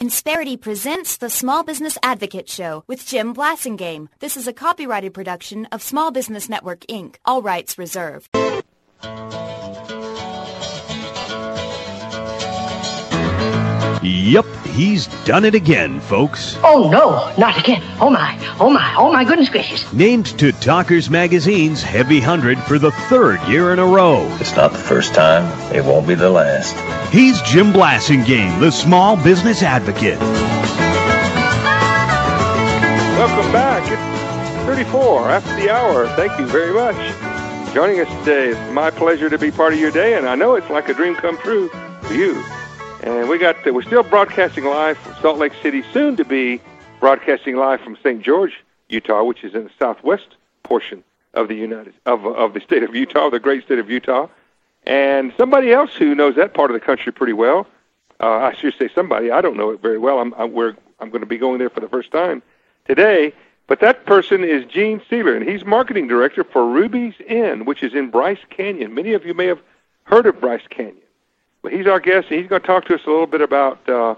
Insperity presents the Small Business Advocate Show with Jim Blasingame. This is a copyrighted production of Small Business Network, Inc. All rights reserved. Yep, he's done it again, folks. Oh, no, not again. Oh, my goodness gracious. Named to Talkers Magazine's Heavy 100 for the third year in a row. It's not the first time. It won't be the last. He's Jim Blasingame, the Small Business Advocate. Welcome back. It's 34 after the hour. Thank you very much for joining us today. It's my pleasure to be part of your day, and I know it's like a dream come true for you. And we're still broadcasting live from Salt Lake City, soon to be broadcasting live from St. George, Utah, which is in the southwest portion of the state of Utah, the great state of Utah. And somebody else who knows that part of the country pretty well, I should say somebody, I don't know it very well. I'm going to be going there for the first time today. But that person is Gene Seeler, and he's marketing director for Ruby's Inn, which is in Bryce Canyon. Many of you may have heard of Bryce Canyon. But he's our guest, and he's going to talk to us a little bit about the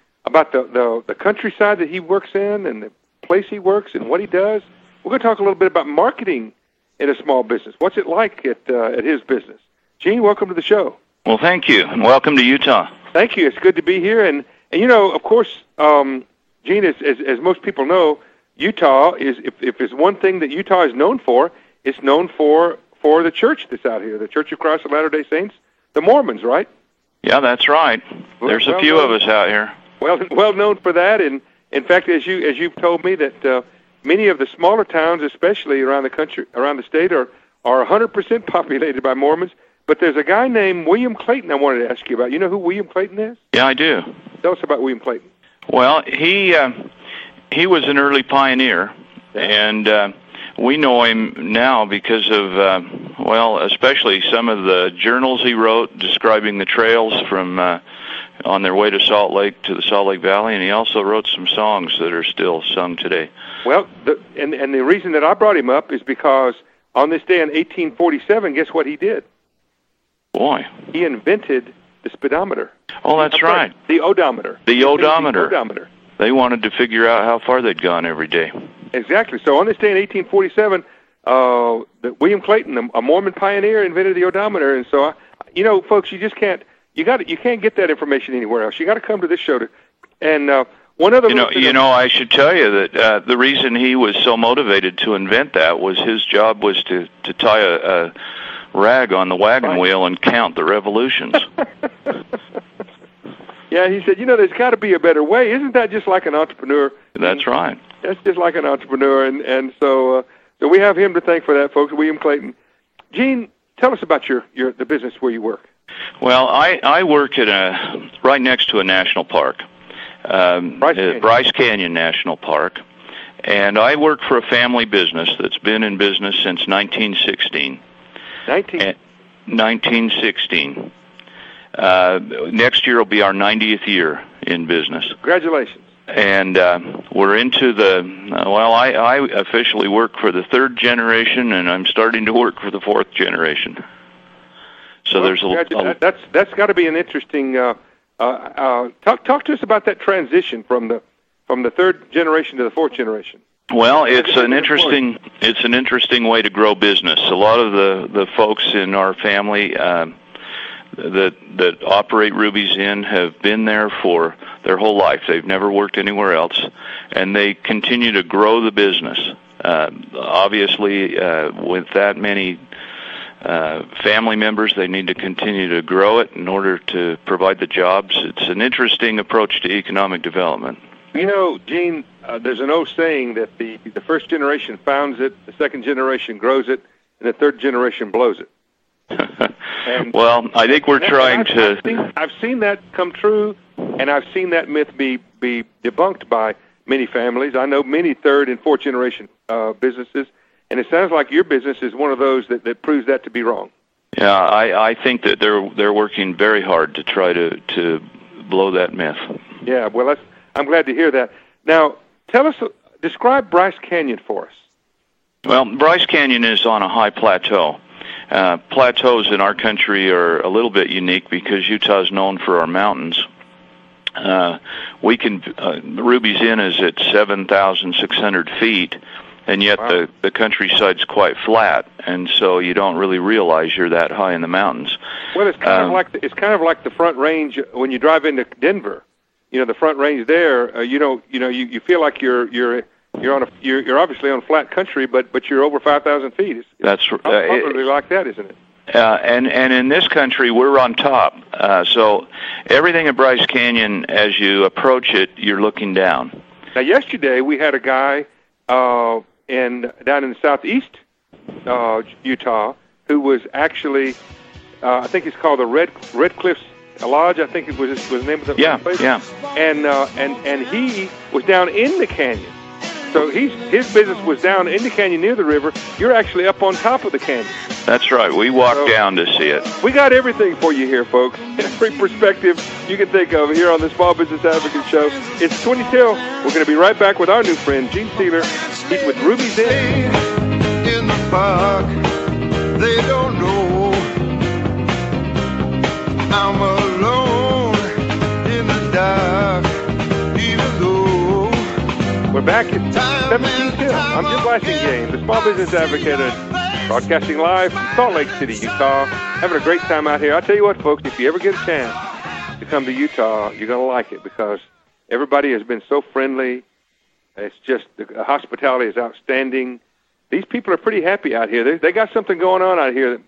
countryside that he works in and the place he works and what he does. We're going to talk a little bit about marketing in a small business. What's it like at his business? Gene, welcome to the show. Well, thank you, and welcome to Utah. Thank you. It's good to be here. And you know, of course, Gene, as most people know, Utah is, if there's one thing that Utah is known for, it's known for the church that's out here, the Church of Christ of Latter-day Saints, the Mormons, right? Yeah, that's right. There's a few of us out here. Well known for that, and in fact, as you've told me, that many of the smaller towns, especially around the country, around the state, are 100% populated by Mormons. But there's a guy named William Clayton I wanted to ask you about. You know who William Clayton is? Yeah, I do. Tell us about William Clayton. Well, he was an early pioneer, and we know him now because of, especially some of the journals he wrote describing the trails from on their way to Salt Lake to the Salt Lake Valley, and he also wrote some songs that are still sung today. Well, and the reason that I brought him up is because on this day in 1847, guess what he did? Boy. He invented the speedometer. Oh, that's right. The odometer. The odometer. They wanted to figure out how far they'd gone every day. Exactly. So on this day in 1847, William Clayton, a Mormon pioneer, invented the odometer. And so, folks, you can't get that information anywhere else. You got to come to this show one other. I should tell you that the reason he was so motivated to invent that was his job was to tie a rag on the wagon wheel and count the revolutions. Yeah, he said, there's got to be a better way. Isn't that just like an entrepreneur? That's right. That's just like an entrepreneur, and so we have him to thank for that, folks. William Clayton. Gene, tell us about the business where you work. Well, I work at right next to a national park, Bryce Canyon National Park, and I work for a family business that's been in business since 1916. 1916. Next year will be our 90th year in business. Congratulations. And we're into I officially work for the third generation, and I'm starting to work for the fourth generation. So there's that's got to be an interesting. Talk to us about that transition from the third generation to the fourth generation. Well, it's an interesting way to grow business. A lot of the folks in our family that operate Ruby's Inn have been there for their whole life. They've never worked anywhere else, and they continue to grow the business. Obviously, with that many family members, they need to continue to grow it in order to provide the jobs. It's an interesting approach to economic development. Gene, there's an old saying that the first generation founds it, the second generation grows it, and the third generation blows it. Well, I think we're trying to... I've seen that come true, and I've seen that myth be debunked by many families. I know many third and fourth generation businesses, and it sounds like your business is one of those that proves that to be wrong. Yeah, I think that they're working very hard to try to blow that myth. Yeah, well, I'm glad to hear that. Now, describe Bryce Canyon for us. Well, Bryce Canyon is on a high plateau. Plateaus in our country are a little bit unique because Utah is known for our mountains. Ruby's Inn is at 7,600 feet, and yet the countryside's quite flat, and so you don't really realize you're that high in the mountains. Well, it's kind of like the Front Range when you drive into Denver. You know, the Front Range there. You feel like you're obviously on flat country, but you're over 5,000 feet. That's probably like that, isn't it? And in this country, we're on top. So everything at Bryce Canyon, as you approach it, you're looking down. Now, yesterday we had a guy down in the southeast Utah who was actually, I think it's called the Red Cliffs Lodge. I think it was the name of the place. Yeah. And he was down in the canyon. So his business was down in the canyon near the river. You're actually up on top of the canyon. That's right. We walked down to see it. We got everything for you here, folks. Every perspective you can think of here on the Small Business Advocate Show. It's 20 till. We're going to be right back with our new friend, Gene Sealer. He's with Ruby's Inn. In the park, they don't know I'm alone in the dark, even though we're back at 17 till. I'm Jim Blasingame, the Small Business Advocate, broadcasting live from Salt Lake City, Utah. Having a great time out here. I'll tell you what, folks, if you ever get a chance to come to Utah, you're going to like it because everybody has been so friendly. It's just, the hospitality is outstanding. These people are pretty happy out here. They got something going on out here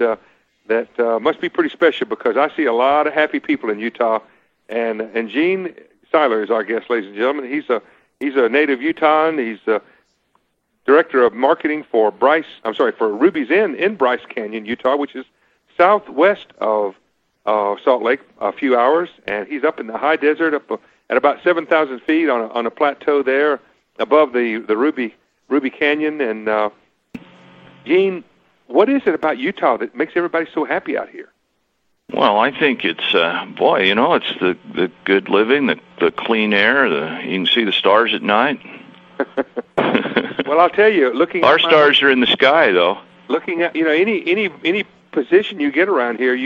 that must be pretty special because I see a lot of happy people in Utah. And Gene Seiler is our guest, ladies and gentlemen. He's a native Utahn. He's director of marketing for Ruby's Inn in Bryce Canyon, Utah, which is southwest of Salt Lake, a few hours. And he's up in the high desert, up at about 7,000 feet on a plateau there above the Ruby Canyon. And Gene, what is it about Utah that makes everybody so happy out here? Well, I think it's, it's the good living, the clean air, you can see the stars at night. Well, I'll tell you, our stars are in the sky, though. Looking at, any position you get around here,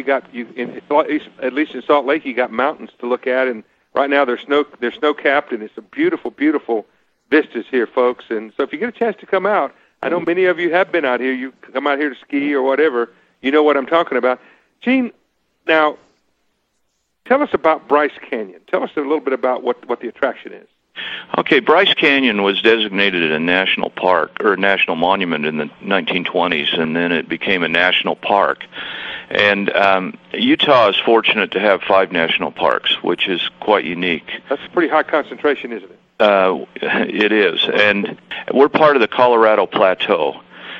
at least in Salt Lake, you got mountains to look at, and right now they're snow-capped, and it's a beautiful, beautiful vistas here, folks. And so if you get a chance to come out, I know many of you have been out here. You come out here to ski or whatever. You know what I'm talking about. Gene, now, tell us about Bryce Canyon. Tell us a little bit about what the attraction is. Okay, Bryce Canyon was designated a national park or a national monument in the 1920s, and then it became a national park. And Utah is fortunate to have 5 national parks, which is quite unique. That's a pretty high concentration, isn't it? It is, and we're part of the Colorado Plateau,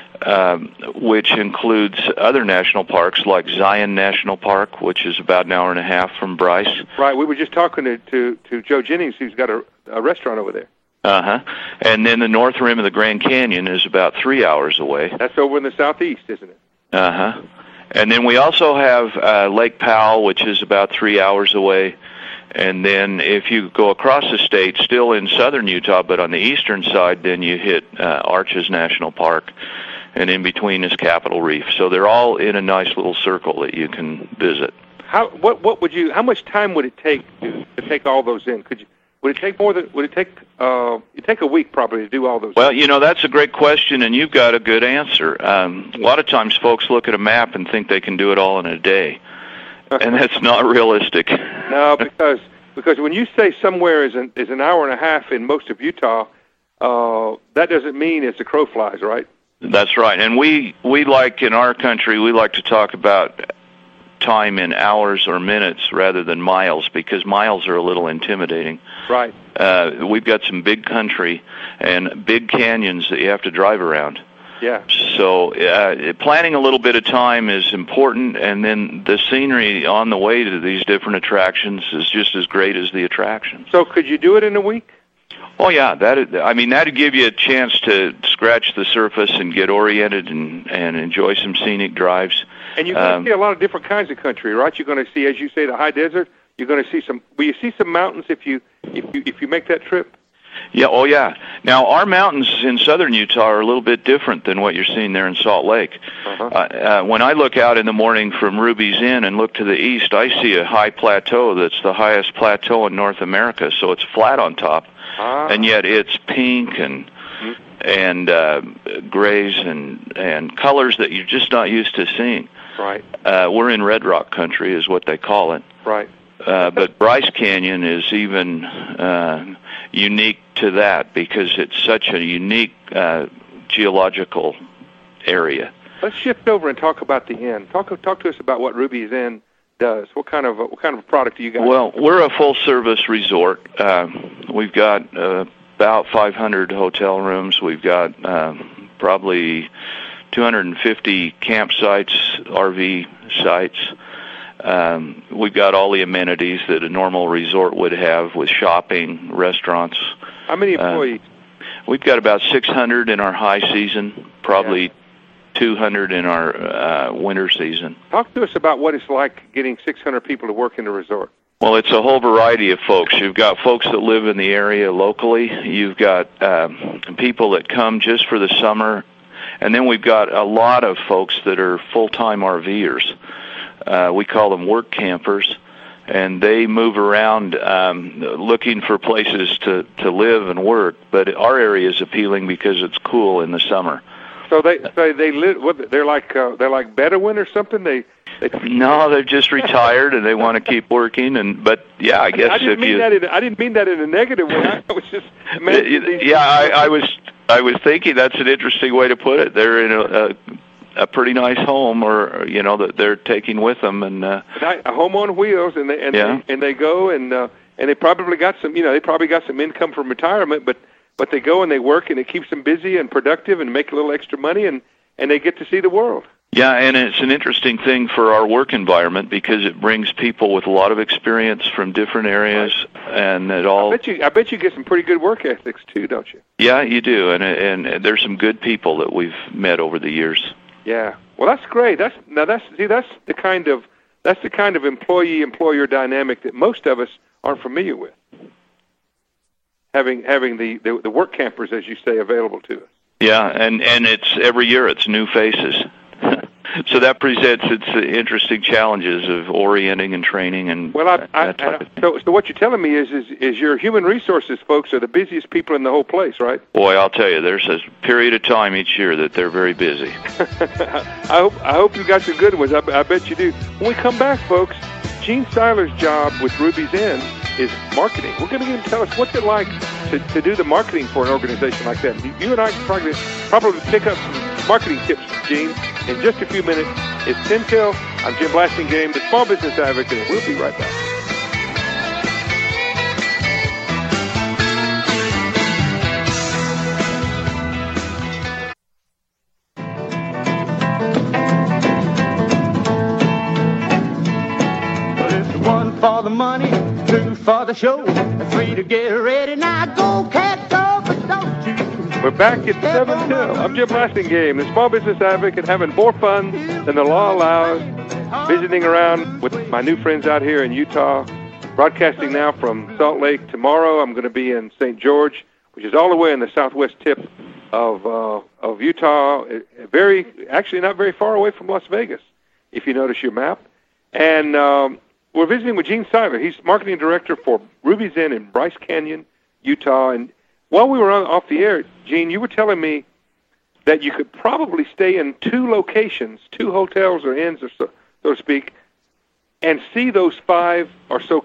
which includes other national parks like Zion National Park, which is about an hour and a half from Bryce. Right, we were just talking to Joe Jennings, who's got a restaurant over there. And then the north rim of the Grand Canyon is about 3 hours away. That's over in the southeast, isn't it? And then we also have Lake Powell, which is about 3 hours away. And then if you go across the state, still in southern Utah, but on the eastern side, then you hit Arches National Park, and in between is Capitol Reef. So they're all in a nice little circle that you can visit. How much time would it take to take all those in? Would it take a week probably to do all those? Well, that's a great question, and you've got a good answer. A lot of times folks look at a map and think they can do it all in a day. And that's not realistic. No, because when you say somewhere is an hour and a half in most of Utah, that doesn't mean it's a crow flies, right? That's right. And we like in our country, we like to talk about time in hours or minutes rather than miles because miles are a little intimidating. Right. We've got some big country and big canyons that you have to drive around. Yeah. So planning a little bit of time is important, and then the scenery on the way to these different attractions is just as great as the attractions. So could you do it in a week? Oh, yeah. That'd give you a chance to scratch the surface and get oriented and enjoy some scenic drives. And you're going to see a lot of different kinds of country, right? You're going to see, as you say, the high desert. You're going to see will you see some mountains if you make that trip? Yeah, oh yeah. Now, our mountains in southern Utah are a little bit different than what you're seeing there in Salt Lake. When I look out in the morning from Ruby's Inn and look to the east, I see a high plateau that's the highest plateau in North America, so it's flat on top, and yet it's pink and grays and colors that you're just not used to seeing. Right. We're in Red Rock country is what they call it. Right. But Bryce Canyon is even unique to that because it's such a unique geological area. Let's shift over and talk about the inn. Talk to us about what Ruby's Inn does. What kind of a product do you guys? Well, we're a full service resort. We've got about 500 hotel rooms. We've got probably 250 campsites, RV sites. We've got all the amenities that a normal resort would have with shopping, restaurants. How many employees? We've got about 600 in our high season, probably 200 in our winter season. Talk to us about what it's like getting 600 people to work in the resort. Well, it's a whole variety of folks. You've got folks that live in the area locally. You've got people that come just for the summer. And then we've got a lot of folks that are full-time RVers. We call them work campers, and they move around looking for places to live and work. But our area is appealing because it's cool in the summer. So they live. What, they're like Bedouin or something. No, they're just retired and they want to keep working. But yeah, I guess I didn't mean that in a negative way. I was just I was thinking that's an interesting way to put it. They're in a pretty nice home, or that they're taking with them, and a home on wheels, and they go and they probably got some income from retirement, but they go and they work and it keeps them busy and productive and make a little extra money and they get to see the world. Yeah, and it's an interesting thing for our work environment because it brings people with a lot of experience from different areas, and it all. I bet you get some pretty good work ethics too, don't you? Yeah, you do, and there's some good people that we've met over the years. Yeah, well, that's great. That's the kind of employee-employer dynamic that most of us aren't familiar with. Having the work campers, as you say, available to us. Yeah, and it's every year it's new faces. So that presents its interesting challenges of orienting and training and that type of thing. So what you're telling me is your human resources folks are the busiest people in the whole place, right? Boy, I'll tell you, there's a period of time each year that they're very busy. I hope you got some good ones. I bet you do. When we come back, folks, Gene Seiler's job with Ruby's Inn is marketing. We're going to get him to tell us what's it like to do the marketing for an organization like that. You and I can probably pick up some marketing tips from Gene in just a few minutes. It's 10 till. I'm Jim Blasingame, the Small Business Advocate, and we'll be right back. For the money, 2 for the show, 3 to get ready. Now go, cat, go, but don't you. We're back at 7 till. I'm Jim Blasingame, the Small Business Advocate, having more fun than the law allows, visiting around with my new friends out here in Utah, broadcasting now from Salt Lake. Tomorrow I'm going to be in St. George, which is all the way in the southwest tip of Utah, actually not very far away from Las Vegas, if you notice your map. And we're visiting with Gene Seiler. He's marketing director for Ruby's Inn in Bryce Canyon, Utah. And while we were off the air, Gene, you were telling me that you could probably stay in 2 locations, 2 hotels or inns, or so to speak, and see those 5 or so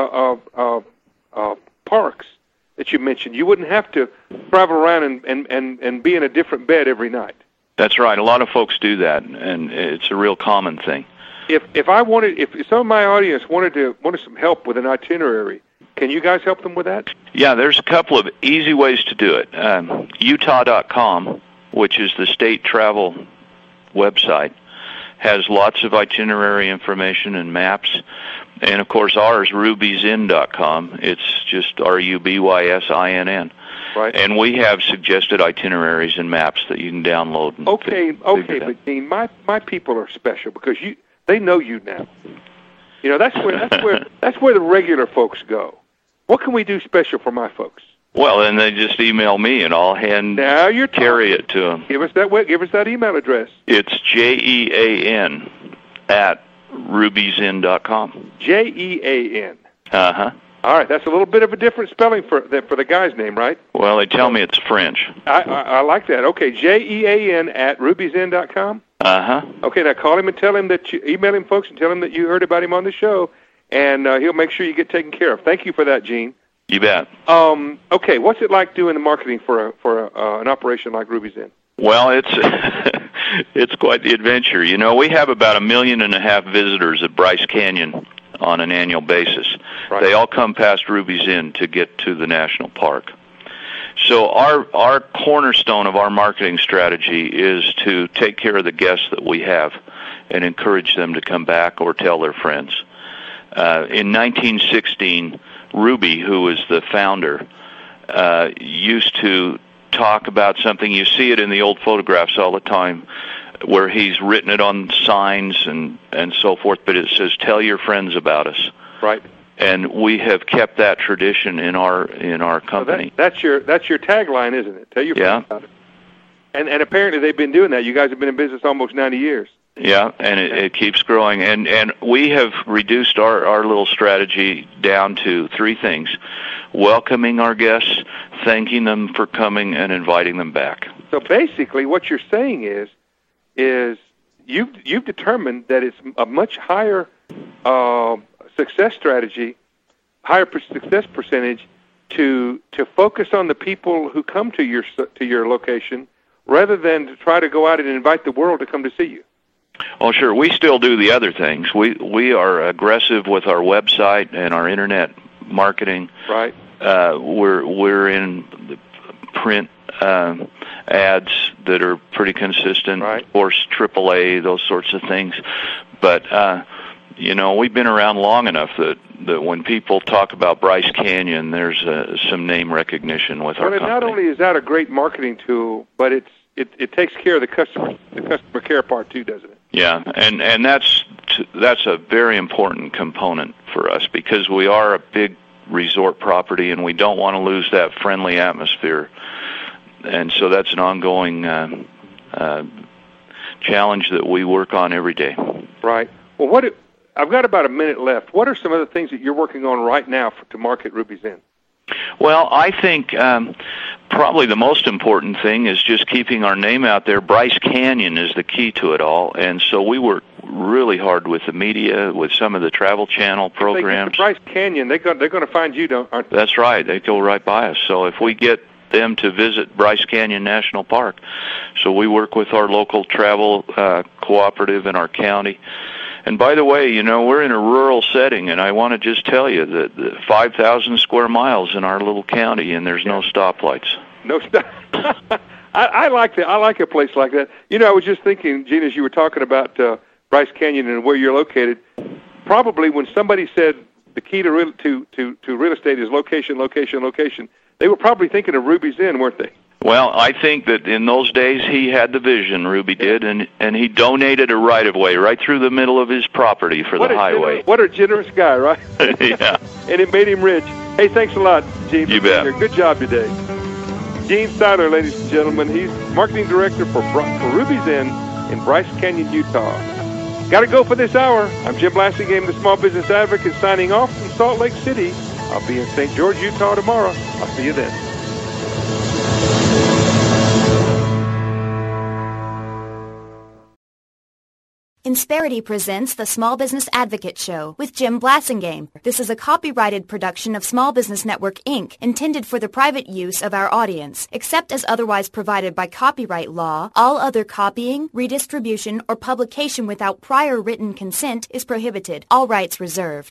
parks that you mentioned. You wouldn't have to travel around and be in a different bed every night. That's right. A lot of folks do that, and it's a real common thing. If some of my audience wanted some help with an itinerary, can you guys help them with that? Yeah, there's a couple of easy ways to do it. Utah.com, which is the state travel website, has lots of itinerary information and maps. And, of course, ours, rubysinn.com. It's just RUBYSINN. Right. And we have suggested itineraries and maps that you can download. Okay, but Dean, my people are special because they know you now. That's where the regular folks go. What can we do special for my folks? Well, then they just email me, and I'll carry it to them. Give us that email address. It's JEAN@rubysin.com. JEAN. Uh-huh. All right, that's a little bit of a different spelling for the guy's name, right? Well, they tell me it's French. I like that. Okay, JEAN@rubysin.com. Uh-huh. Okay, now call him and tell him that email him, folks, and tell him that you heard about him on the show, and he'll make sure you get taken care of. Thank you for that, Gene. You bet. Okay, what's it like doing the marketing for an operation like Ruby's Inn? Well, it's quite the adventure. You know, we have about 1.5 million visitors at Bryce Canyon on an annual basis. Right. They all come past Ruby's Inn to get to the national park. So our cornerstone of our marketing strategy is to take care of the guests that we have and encourage them to come back or tell their friends. In 1916, Ruby, who was the founder, used to talk about something. You see it in the old photographs all the time, where he's written it on signs and so forth, but it says, "Tell your friends about us." Right. And we have kept that tradition in our company. So that's your tagline, isn't it? Tell your friends about it. And apparently they've been doing that. You guys have been in business almost 90 years. Yeah, and it keeps growing. And we have reduced our little strategy down to 3 things: welcoming our guests, thanking them for coming, and inviting them back. So basically what you're saying is you've determined that it's a much higher success strategy, higher success percentage to focus on the people who come to your location rather than to try to go out and invite the world to come to see you. Oh, sure. We still do the other things. We are aggressive with our website and our internet marketing. Right. We're in the print ads that are pretty consistent. Right. Of course, AAA, those sorts of things. But you know, we've been around long enough that when people talk about Bryce Canyon, there's some name recognition with our company. Not only is that a great marketing tool, but it takes care of the customer care part too, doesn't it? Yeah, and that's a very important component for us because we are a big resort property and we don't want to lose that friendly atmosphere. And so that's an ongoing challenge that we work on every day. Right. Well, I've got about a minute left. What are some of the things that you're working on right now to market Ruby's Inn? Well, I think probably the most important thing is just keeping our name out there. Bryce Canyon is the key to it all, and so we work really hard with the media, with some of the Travel Channel programs. If they get to Bryce Canyon, they're going to find you, aren't they? That's right. They go right by us. So if we get them to visit Bryce Canyon National Park, so we work with our local travel cooperative in our county. And by the way, you know, we're in a rural setting, and I want to just tell you that 5,000 square miles in our little county, and there's no stoplights. No stop. I like that. I like a place like that. You know, I was just thinking, Gene, as you were talking about Bryce Canyon and where you're located, probably when somebody said the key to real estate is location, location, location, they were probably thinking of Ruby's Inn, weren't they? Well, I think that in those days he had the vision, Ruby did, and he donated a right-of-way right through the middle of his property for the highway. What a generous guy, right? Yeah. And it made him rich. Hey, thanks a lot, Gene. You bet. Good job today. Gene Seiler, ladies and gentlemen. He's marketing director for Ruby's Inn in Bryce Canyon, Utah. Got to go for this hour. I'm Jim Blasingame, the Small Business Advocate, signing off from Salt Lake City. I'll be in St. George, Utah tomorrow. I'll see you then. Insperity presents the Small Business Advocate Show with Jim Blasingame. This is a copyrighted production of Small Business Network, Inc., intended for the private use of our audience. Except as otherwise provided by copyright law, all other copying, redistribution, or publication without prior written consent is prohibited. All rights reserved.